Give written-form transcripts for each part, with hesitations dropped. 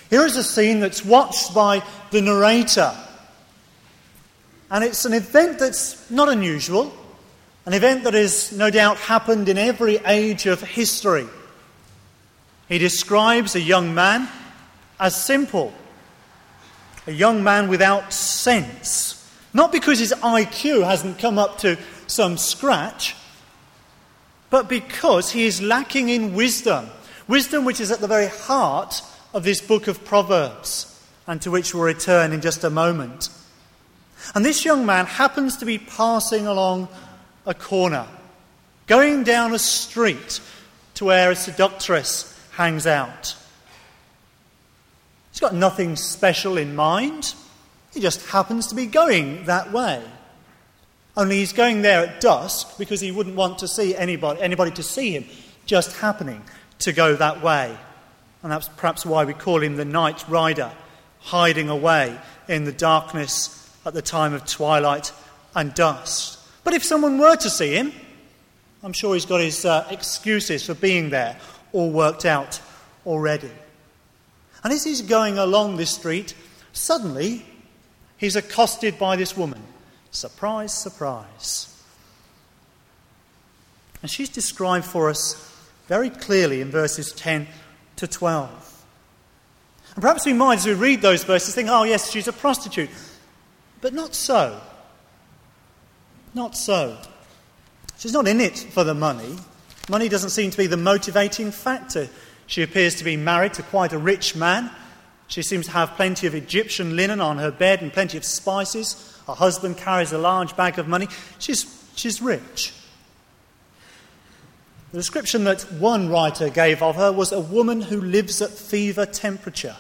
Here is a scene that's watched by the narrator. And it's an event that's not unusual, an event that has no doubt happened in every age of history. He describes a young man as simple, a young man without sense. Not because his IQ hasn't come up to some scratch, but because he is lacking in wisdom. Wisdom which is at the very heart of this book of Proverbs, and to which we'll return in just a moment. And this young man happens to be passing along a corner, going down a street to where a seductress hangs out. He's got nothing special in mind. He just happens to be going that way. Only he's going there at dusk because he wouldn't want to see anybody to see him just happening to go that way. And that's perhaps why we call him the night rider, hiding away in the darkness at the time of twilight and dusk. But if someone were to see him, I'm sure he's got his excuses for being there all worked out already. And as he's going along this street, suddenly he's accosted by this woman. Surprise, surprise. And she's described for us very clearly in verses 10 to 12. And perhaps we might, as we read those verses, think, oh yes, she's a prostitute. But not so. Not so. She's not in it for the money. Money doesn't seem to be the motivating factor. She appears to be married to quite a rich man. She seems to have plenty of Egyptian linen on her bed and plenty of spices. Her husband carries a large bag of money. She's rich. The description that one writer gave of her was a woman who lives at fever temperature.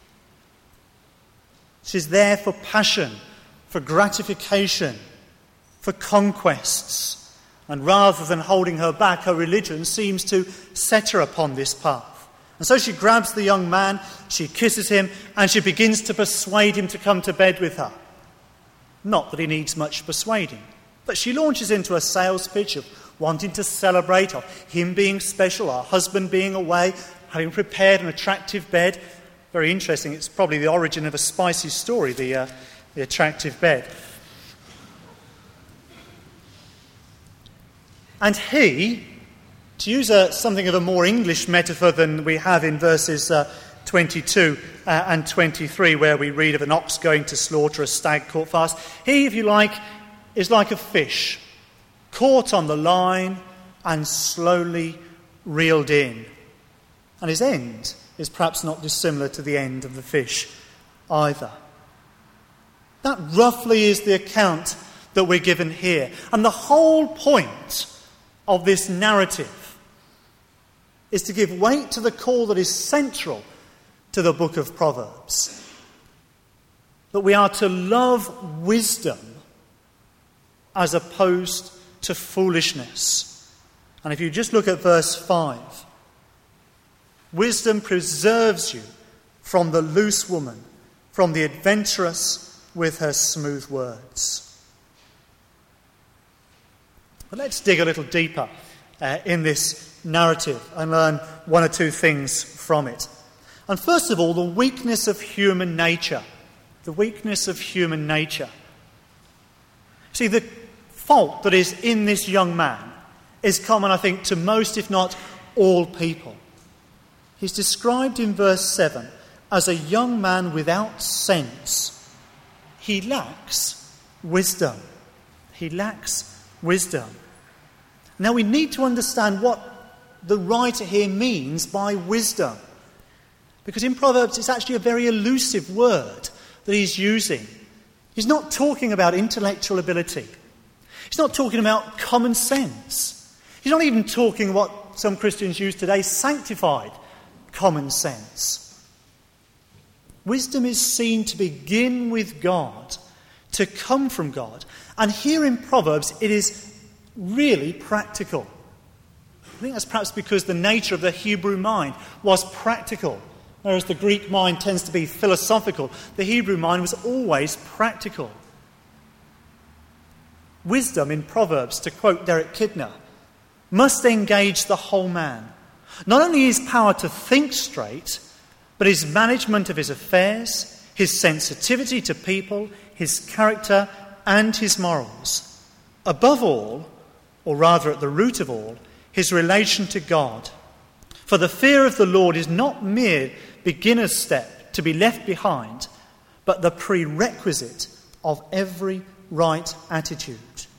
She's there for passion, for gratification, for conquests. And rather than holding her back, her religion seems to set her upon this path. And so she grabs the young man, she kisses him, and she begins to persuade him to come to bed with her. Not that he needs much persuading, but she launches into a sales pitch of wanting to celebrate, of him being special, her husband being away, having prepared an attractive bed. Very interesting, it's probably the origin of a spicy story, the attractive bed. And he, to use something of a more English metaphor than we have in verses 22 and 23, where we read of an ox going to slaughter, a stag caught fast, he, if you like, is like a fish, caught on the line and slowly reeled in. And his end is perhaps not dissimilar to the end of the fish either. That roughly is the account that we're given here. And the whole point of this narrative is to give weight to the call that is central to the book of Proverbs. That we are to love wisdom as opposed to foolishness. And if you just look at verse 5, wisdom preserves you from the loose woman, from the adventurous with her smooth words. But let's dig a little deeper in this narrative and learn one or two things from it. And first of all, the weakness of human nature. The weakness of human nature. See, the fault that is in this young man is common, I think, to most, if not all people. He's described in verse 7 as a young man without sense. He lacks wisdom. He lacks wisdom. Now we need to understand what the writer here means by wisdom. Because in Proverbs it's actually a very elusive word that he's using. He's not talking about intellectual ability. He's not talking about common sense. He's not even talking what some Christians use today, sanctified common sense. Wisdom is seen to begin with God, to come from God. And here in Proverbs it is really practical. I think that's perhaps because the nature of the Hebrew mind was practical. Whereas the Greek mind tends to be philosophical, the Hebrew mind was always practical. Wisdom in Proverbs, to quote Derek Kidner, must engage the whole man. Not only his power to think straight, but his management of his affairs, his sensitivity to people, his character and his morals. Above all, or rather at the root of all, his relation to God. For the fear of the Lord is not mere beginner's step to be left behind, but the prerequisite of every right attitude.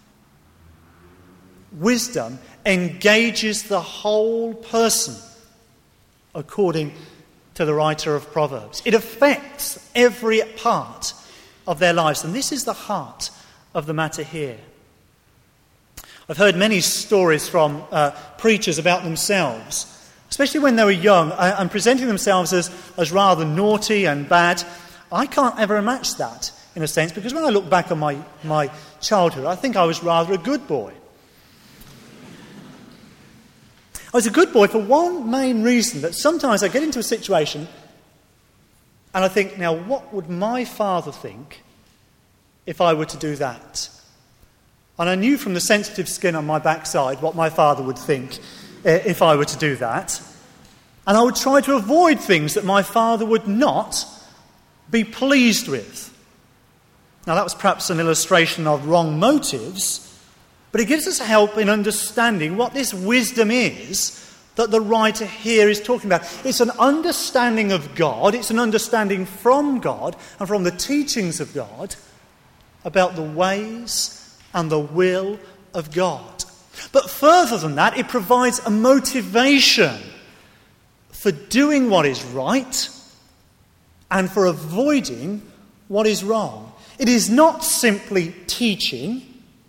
Wisdom engages the whole person, according to the writer of Proverbs. It affects every part of their lives, and this is the heart of the matter here. I've heard many stories from preachers about themselves, especially when they were young, and presenting themselves as rather naughty and bad. I can't ever match that, in a sense, because when I look back on my childhood, I think I was rather a good boy. I was a good boy for one main reason, that sometimes I get into a situation and I think, now what would my father think if I were to do that? And I knew from the sensitive skin on my backside what my father would think if I were to do that. And I would try to avoid things that my father would not be pleased with. Now that was perhaps an illustration of wrong motives, but it gives us help in understanding what this wisdom is that the writer here is talking about. It's an understanding of God, it's an understanding from God and from the teachings of God about the ways and the will of God. But further than that, it provides a motivation for doing what is right and for avoiding what is wrong. It is not simply teaching.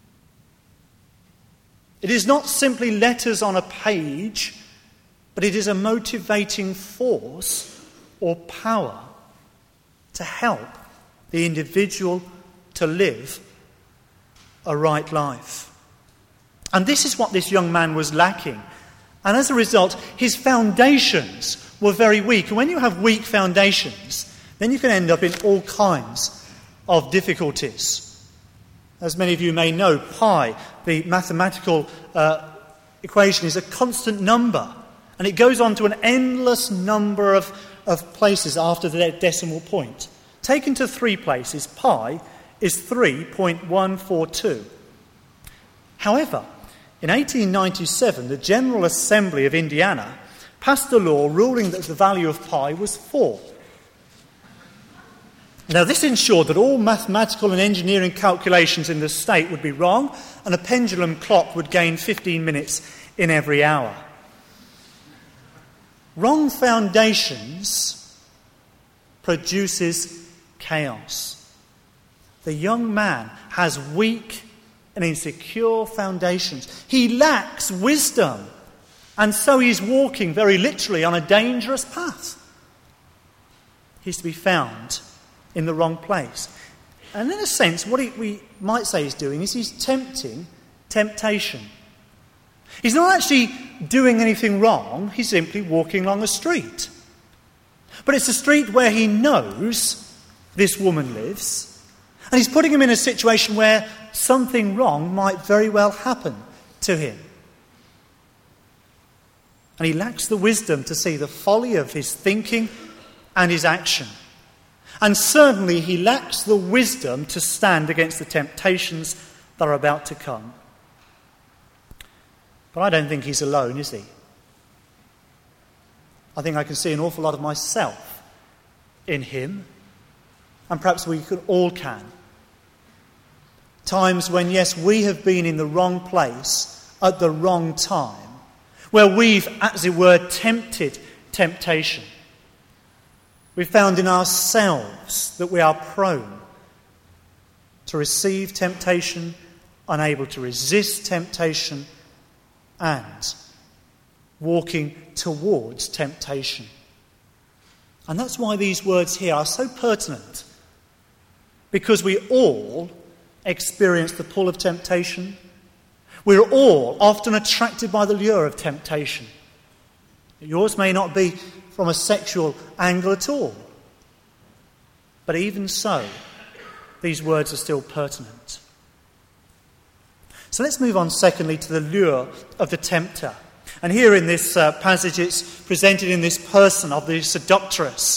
It is not simply letters on a page, but it is a motivating force or power to help the individual to live a right life. And this is what this young man was lacking. And as a result, his foundations were very weak. And when you have weak foundations, then you can end up in all kinds of difficulties. As many of you may know, pi, the mathematical equation, is a constant number. And it goes on to an endless number of places after the decimal point. Taken to 3 places, pi is 3.142. However, in 1897, the General Assembly of Indiana passed a law ruling that the value of pi was 4. Now, this ensured that all mathematical and engineering calculations in the state would be wrong, and a pendulum clock would gain 15 minutes in every hour. Wrong foundations produces chaos. The young man has weak and insecure foundations. He lacks wisdom, and so he's walking very literally on a dangerous path. He's to be found in the wrong place. And in a sense, what we might say he's doing is he's tempting temptation. He's not actually doing anything wrong, he's simply walking along a street. But it's a street where he knows this woman lives, and he's putting him in a situation where something wrong might very well happen to him. And he lacks the wisdom to see the folly of his thinking and his action. And certainly he lacks the wisdom to stand against the temptations that are about to come. But I don't think he's alone, is he? I think I can see an awful lot of myself in him, and perhaps we all can. Times when, yes, we have been in the wrong place at the wrong time, where we've, as it were, tempted temptation. We've found in ourselves that we are prone to receive temptation, unable to resist temptation, and walking towards temptation. And that's why these words here are so pertinent, because we all experience the pull of temptation. We're all often attracted by the lure of temptation. Yours may not be from a sexual angle at all, but even so, these words are still pertinent. So let's move on secondly to the lure of the tempter. And here in this passage it's presented in this person of the seductress.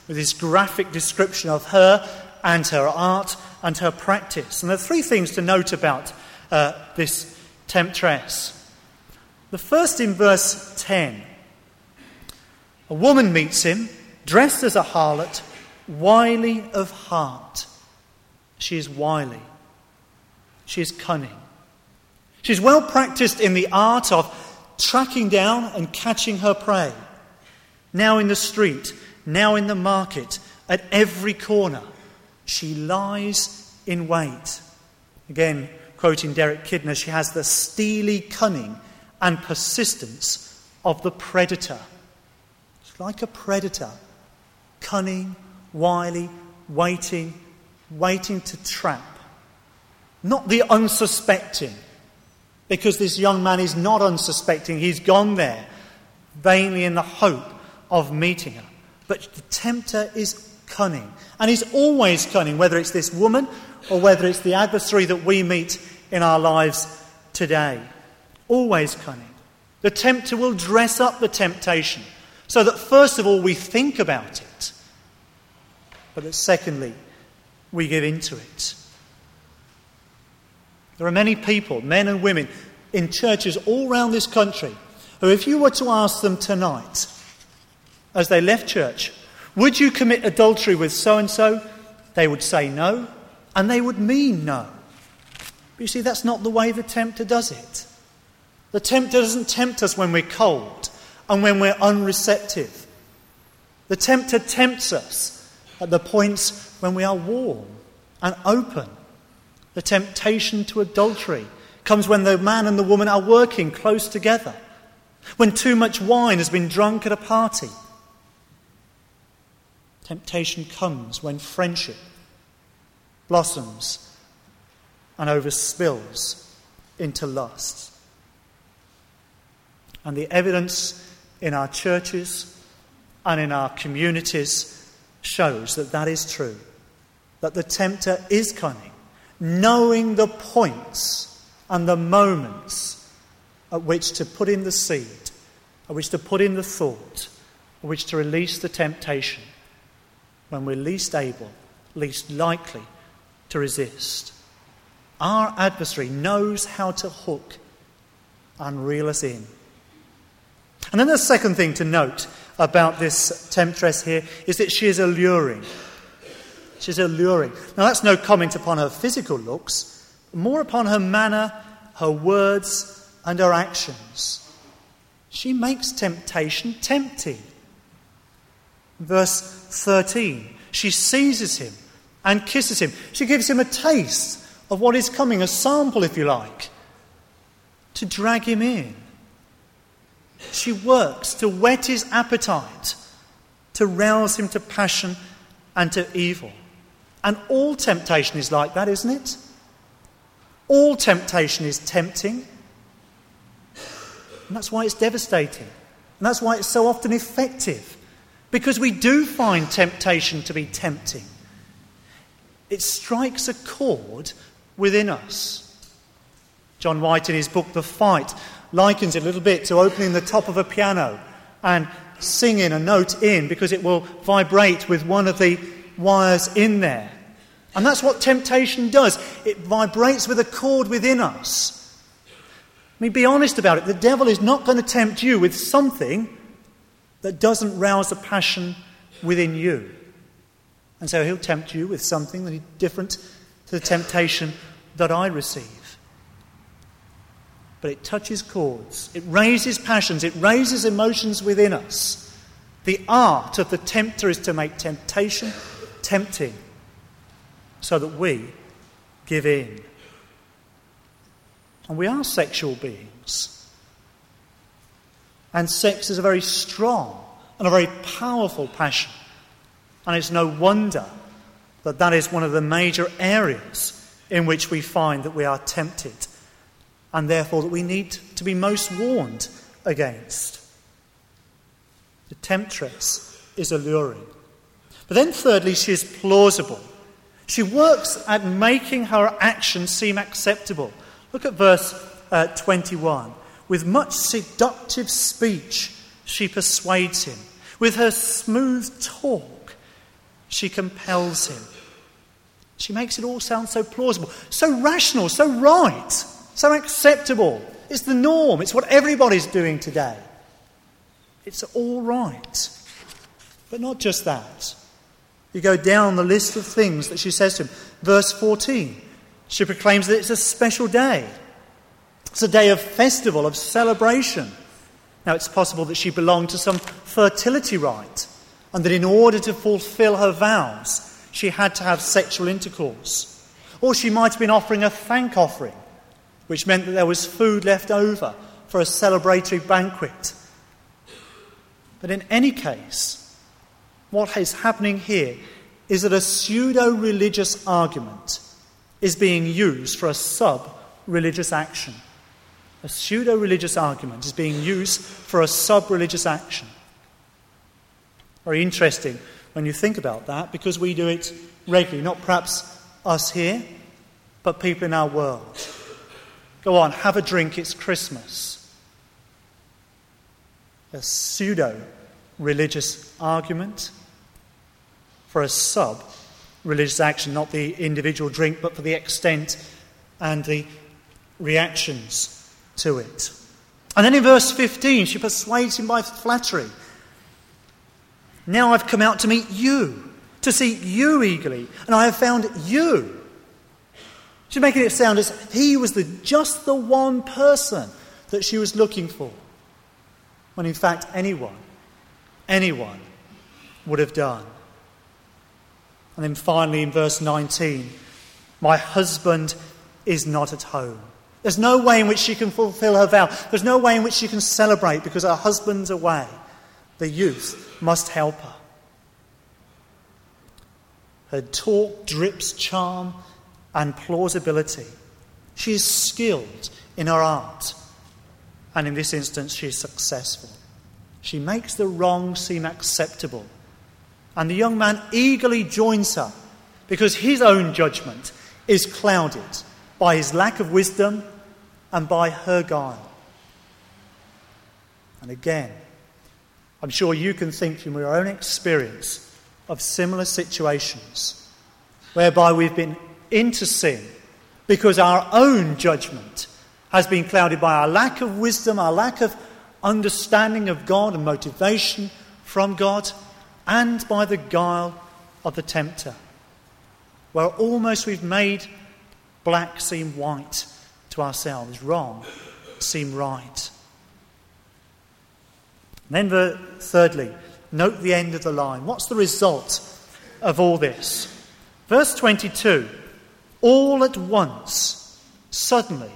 with this graphic description of her and her art and her practice. And there are three things to note about this temptress. The first in verse 10. A woman meets him, dressed as a harlot, wily of heart. She is wily. She is cunning. She's well practiced in the art of tracking down and catching her prey. Now in the street, now in the market, at every corner, she lies in wait. Again, quoting Derek Kidner, she has the steely cunning and persistence of the predator. She's like a predator, cunning, wily, waiting to trap. Not the unsuspecting, because this young man is not unsuspecting. He's gone there vainly in the hope of meeting her. But the tempter is cunning. And he's always cunning, whether it's this woman or whether it's the adversary that we meet in our lives today. Always cunning. The tempter will dress up the temptation so that first of all we think about it, but that secondly we give into it. There are many people, men and women, in churches all around this country who, if you were to ask them tonight, as they left church, would you commit adultery with so-and-so? They would say no, and they would mean no. But you see, that's not the way the tempter does it. The tempter doesn't tempt us when we're cold and when we're unreceptive. The tempter tempts us at the points when we are warm and open. The temptation to adultery comes when the man and the woman are working close together, when too much wine has been drunk at a party. Temptation comes when friendship blossoms and overspills into lust. And the evidence in our churches and in our communities shows that that is true, that the tempter is cunning, knowing the points and the moments at which to put in the seed, at which to put in the thought, at which to release the temptation, when we're least able, least likely to resist. Our adversary knows how to hook and reel us in. And then the second thing to note about this temptress here is that she is alluring. She's alluring. Now that's no comment upon her physical looks, more upon her manner, her words, and her actions. She makes temptation tempting. Verse 13, she seizes him and kisses him. She gives him a taste of what is coming, a sample, if you like, to drag him in. She works to whet his appetite, to rouse him to passion and to evil. And all temptation is like that, isn't it? All temptation is tempting. And that's why it's devastating. And that's why it's so often effective. Because we do find temptation to be tempting. It strikes a chord within us. John White, in his book The Fight, likens it a little bit to opening the top of a piano and singing a note in because it will vibrate with one of the wires in there. And that's what temptation does. It vibrates with a chord within us. I mean, be honest about it. The devil is not going to tempt you with something that doesn't rouse a passion within you. And so he'll tempt you with something that is different to the temptation that I receive. But it touches chords. It raises passions. It raises emotions within us. The art of the tempter is to make temptation tempting so that we give in. And we are sexual beings. And sex is a very strong and a very powerful passion. And it's no wonder that that is one of the major areas in which we find that we are tempted, and therefore that we need to be most warned against. The temptress is alluring. But then thirdly, she is plausible. She works at making her actions seem acceptable. Look at verse 21. With much seductive speech, she persuades him. With her smooth talk, She compels him. She makes it all sound so plausible, so rational, so right, so acceptable. It's the norm. It's what everybody's doing today. It's all right. But not just that. You go down the list of things that she says to him. Verse 14, she proclaims that it's a special day. It's a day of festival, of celebration. Now, it's possible that she belonged to some fertility rite, and that in order to fulfill her vows, she had to have sexual intercourse. Or she might have been offering a thank offering, which meant that there was food left over for a celebratory banquet. But in any case, what is happening here is that a pseudo-religious argument is being used for a sub-religious action. A pseudo-religious argument is being used for a sub-religious action. Very interesting when you think about that, because we do it regularly, not perhaps us here, but people in our world. Go on, have a drink, it's Christmas. A pseudo-religious argument for a sub-religious action, not the individual drink, but for the extent and the reactions to it. And then in verse 15, she persuades him by flattery. Now I've come out to meet you, to seek you eagerly, and I have found you. She's making it sound as if he was just the one person that she was looking for, when in fact anyone would have done. And then finally in verse 19, my husband is not at home. There's no way in which she can fulfill her vow. There's no way in which she can celebrate because her husband's away. The youth must help her. Her talk drips charm and plausibility. She is skilled in her art. And in this instance, she is successful. She makes the wrong seem acceptable. And the young man eagerly joins her because his own judgment is clouded by his lack of wisdom and by her guile. And again, I'm sure you can think from your own experience of similar situations whereby we've been into sin because our own judgment has been clouded by our lack of wisdom, our lack of understanding of God and motivation from God, and by the guile of the tempter, where almost we've made black seem white to ourselves, wrong seem right. And then thirdly, note the end of the line. What's the result of all this? Verse 22, all at once, suddenly.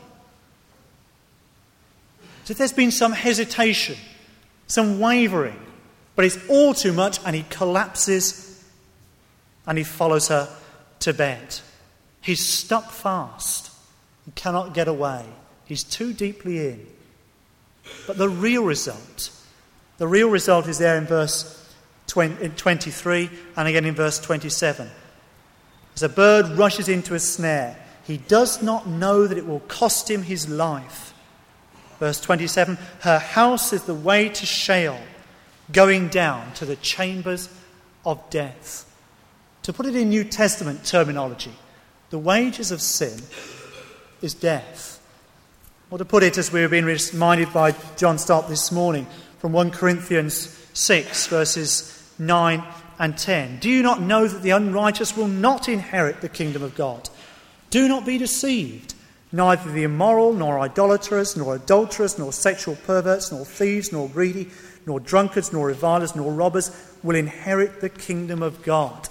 As if there's been some hesitation, some wavering, but it's all too much, and he collapses and he follows her to bed. He's stuck fast. He cannot get away. He's too deeply in. But the real result is there in verse 23 and again in verse 27. As a bird rushes into a snare, he does not know that it will cost him his life. Verse 27, her house is the way to Sheol, going down to the chambers of death. To put it in New Testament terminology, the wages of sin is death. Or to put it as we were being reminded by John Stott this morning from 1 Corinthians 6 verses 9 and 10. Do you not know that the unrighteous will not inherit the kingdom of God? Do not be deceived. Neither the immoral, nor idolaters, nor adulterers, nor sexual perverts, nor thieves, nor greedy, nor drunkards, nor revilers, nor robbers will inherit the kingdom of God.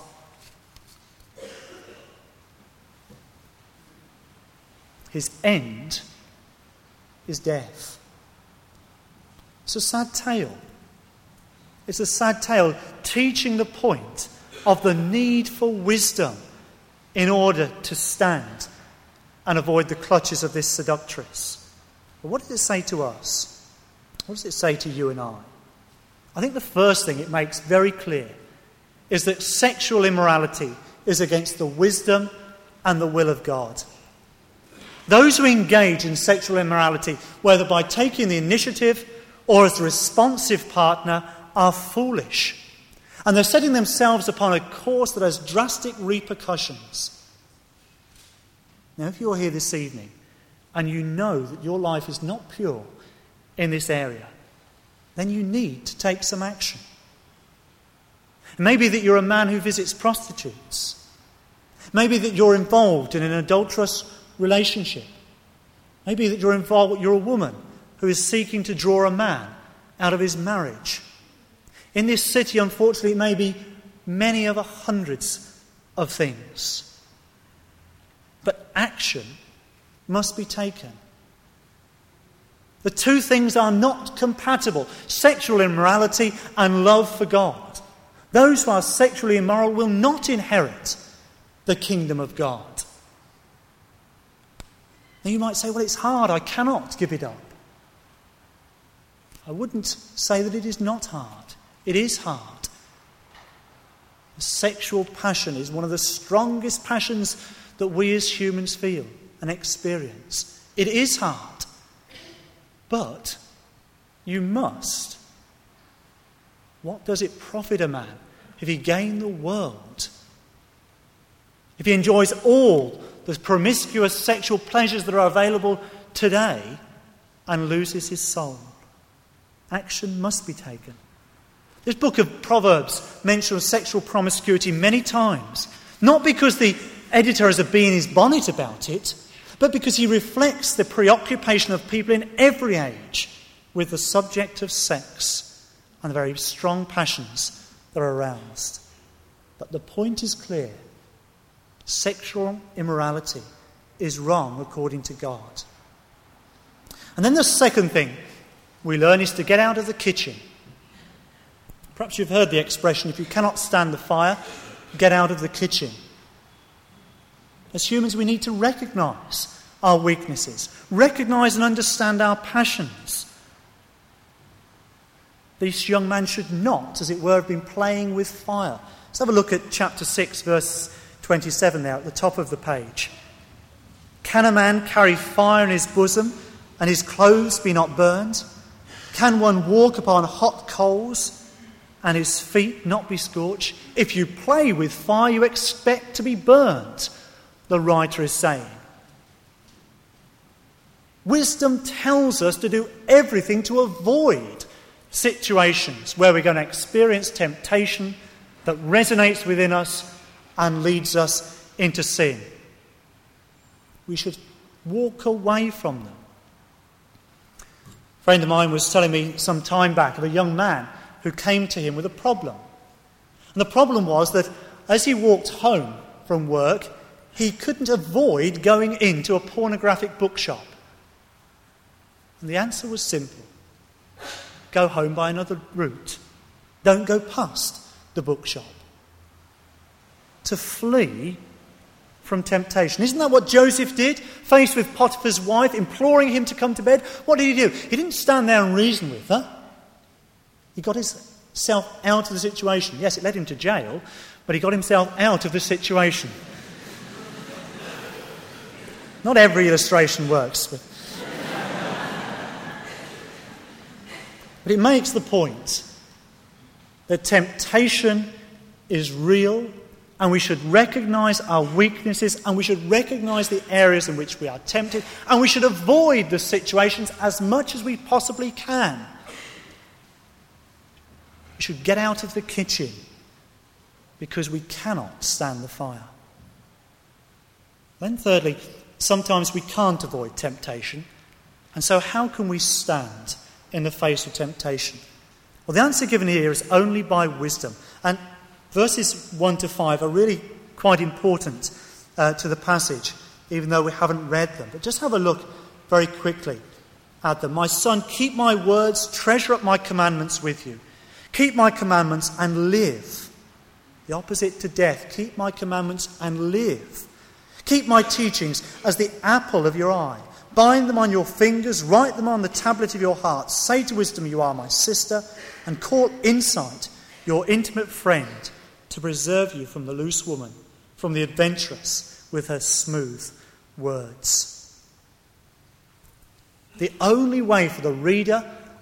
His end is death. It's a sad tale. It's a sad tale teaching the point of the need for wisdom in order to stand and avoid the clutches of this seductress. But what does it say to us? What does it say to you and I? I think the first thing it makes very clear is that sexual immorality is against the wisdom and the will of God. Those who engage in sexual immorality, whether by taking the initiative or as a responsive partner, are foolish. And they're setting themselves upon a course that has drastic repercussions. Now, if you're here this evening and you know that your life is not pure in this area, then you need to take some action. It may be that you're a man who visits prostitutes. Maybe that you're involved in an adulterous relationship. Maybe that you're a woman who is seeking to draw a man out of his marriage. In this city, unfortunately, it may be many other hundreds of things. But action must be taken. The two things are not compatible: sexual immorality and love for God. Those who are sexually immoral will not inherit the kingdom of God. Now you might say, well, it's hard, I cannot give it up. I wouldn't say that it is not hard. It is hard. Sexual passion is one of the strongest passions that we as humans feel and experience. It is hard. But you must. What does it profit a man if he gain the world? If he enjoys all the promiscuous sexual pleasures that are available today and loses his soul? Action must be taken. This book of Proverbs mentions sexual promiscuity many times, not because the editor has a bee in his bonnet about it, but because he reflects the preoccupation of people in every age with the subject of sex and the very strong passions that are aroused. But the point is clear. Sexual immorality is wrong according to God. And then the second thing we learn is to get out of the kitchen. Perhaps you've heard the expression, if you cannot stand the fire, get out of the kitchen. As humans, we need to recognise our weaknesses, recognise and understand our passions. This young man should not, as it were, have been playing with fire. Let's have a look at chapter 6, verse 27 there at the top of the page. Can a man carry fire in his bosom and his clothes be not burned? Can one walk upon hot coals and his feet not be scorched? If you play with fire, you expect to be burnt, the writer is saying. Wisdom tells us to do everything to avoid situations where we're going to experience temptation that resonates within us and leads us into sin. We should walk away from them. A friend of mine was telling me some time back of a young man who came to him with a problem. And the problem was that as he walked home from work, he couldn't avoid going into a pornographic bookshop. And the answer was simple. Go home by another route. Don't go past the bookshop. To flee from temptation. Isn't that what Joseph did? Faced with Potiphar's wife, imploring him to come to bed. What did he do? He didn't stand there and reason with her. He got himself out of the situation. Yes, it led him to jail, but he got himself out of the situation. Not every illustration works, but it makes the point that temptation is real, and we should recognise our weaknesses, and we should recognise the areas in which we are tempted, and we should avoid the situations as much as we possibly can. We should get out of the kitchen because we cannot stand the fire. Then thirdly, sometimes we can't avoid temptation, and so how can we stand in the face of temptation? Well, the answer given here is only by wisdom. And verses 1 to 5 are really quite important to the passage, even though we haven't read them. But just have a look very quickly at them. My son, keep my words, treasure up my commandments with you. Keep my commandments and live. The opposite to death. Keep my commandments and live. Keep my teachings as the apple of your eye. Bind them on your fingers, write them on the tablet of your heart. Say to wisdom, you are my sister, and call insight your intimate friend, to preserve you from the loose woman, from the adventuress with her smooth words. The only way for the reader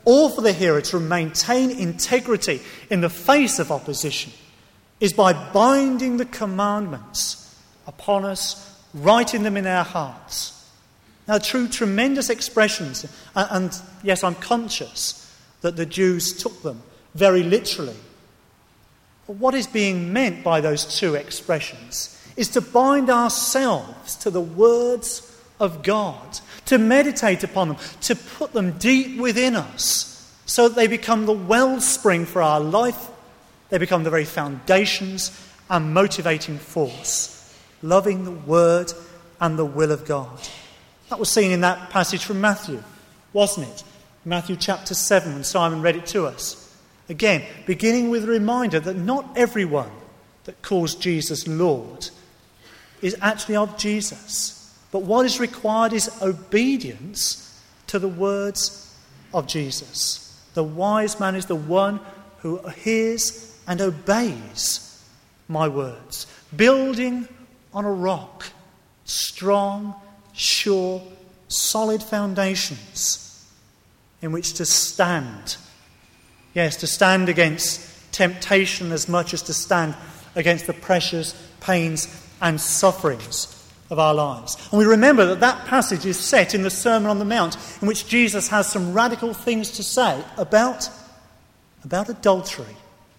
or for the hearer to maintain integrity in the face of opposition is by binding the commandments upon us, writing them in our hearts. Now, tremendous expressions, and yes, I'm conscious that the Jews took them very literally. But what is being meant by those two expressions is to bind ourselves to the words of God, to meditate upon them, to put them deep within us so that they become the wellspring for our life. They become the very foundations and motivating force, loving the word and the will of God. That was seen in that passage from Matthew, wasn't it? Matthew chapter 7, when Simon read it to us. Again, beginning with a reminder that not everyone that calls Jesus Lord is actually of Jesus. But what is required is obedience to the words of Jesus. The wise man is the one who hears and obeys my words, building on a rock, strong, sure, solid foundations in which to stand. Yes, to stand against temptation as much as to stand against the pressures, pains and sufferings of our lives. And we remember that that passage is set in the Sermon on the Mount, in which Jesus has some radical things to say about adultery.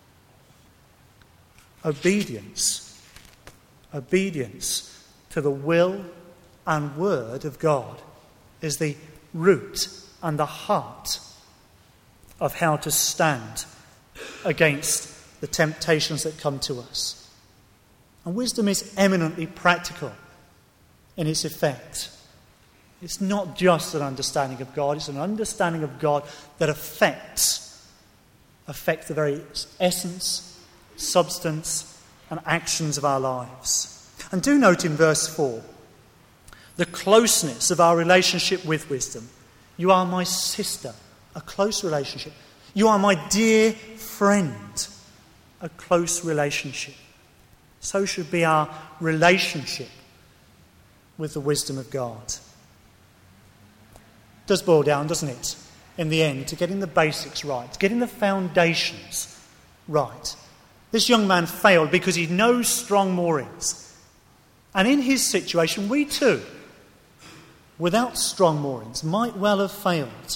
Obedience to the will and word of God is the root and the heart of how to stand against the temptations that come to us. And wisdom is eminently practical in its effect. It's not just an understanding of God, it's an understanding of God that affects the very essence, substance and actions of our lives. And do note in verse 4 the closeness of our relationship with wisdom. You are my sister, a close relationship. You are my dear friend, a close relationship. So should be our relationship with the wisdom of God. It does boil down, doesn't it, in the end, to getting the basics right, to getting the foundations right. This young man failed because he knows strong moorings. And in his situation, we too, without strong moorings, might well have failed.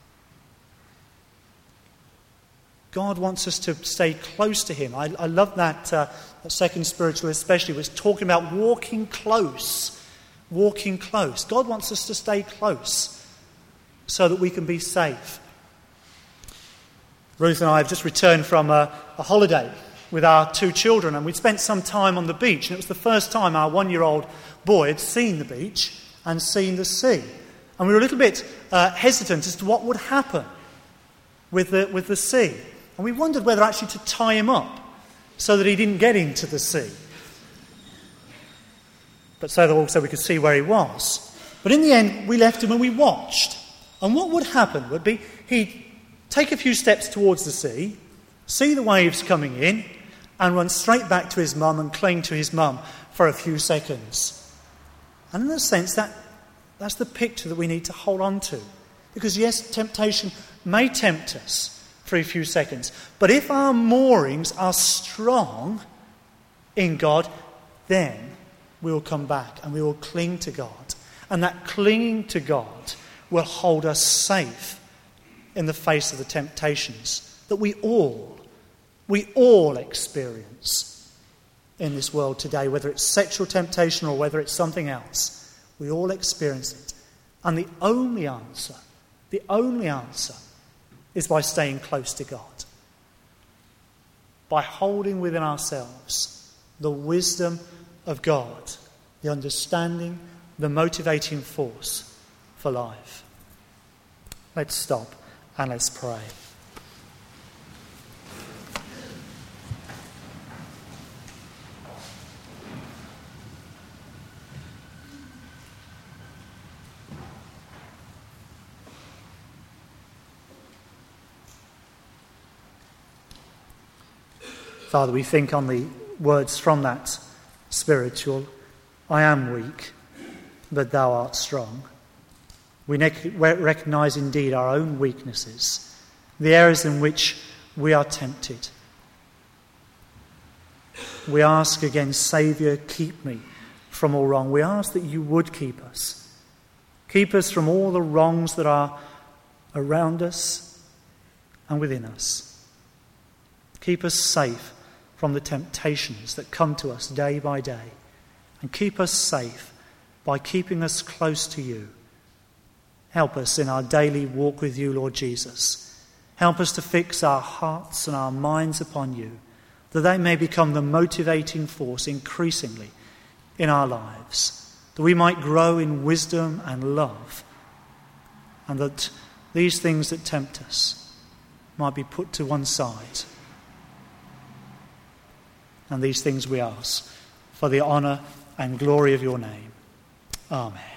God wants us to stay close to him. I love that second spiritual especially was talking about walking close. Walking close. God wants us to stay close so that we can be safe. Ruth and I have just returned from a holiday with our two children, and we'd spent some time on the beach, and it was the first time our 1-year-old boy had seen the beach and seen the sea. And we were a little bit hesitant as to what would happen with the sea. And we wondered whether actually to tie him up so that he didn't get into the sea, but so that also we could see where he was. But in the end, we left him and we watched. And what would happen would be he'd take a few steps towards the sea, see the waves coming in, and run straight back to his mum and cling to his mum for a few seconds. And in a sense, that's the picture that we need to hold on to. Because yes, temptation may tempt us for a few seconds. But if our moorings are strong in God, then we will come back and we will cling to God. And that clinging to God will hold us safe in the face of the temptations that we all experience in this world today, whether it's sexual temptation or whether it's something else. We all experience it. And the only answer is by staying close to God. By holding within ourselves the wisdom of God, the understanding, the motivating force for life. Let's stop and let's pray. Father, we think on the words from that spiritual, I am weak, but thou art strong. We recognise indeed our own weaknesses the areas in which we are tempted. We ask again, Saviour, keep me from all wrong. We ask that you would keep us. Keep us from all the wrongs that are around us and within us. Keep us safe from the temptations that come to us day by day. And keep us safe by keeping us close to you. Help us in our daily walk with you, Lord Jesus. Help us to fix our hearts and our minds upon you, that they may become the motivating force increasingly in our lives, that we might grow in wisdom and love, and that these things that tempt us might be put to one side. And these things we ask for the honour and glory of your name. Amen.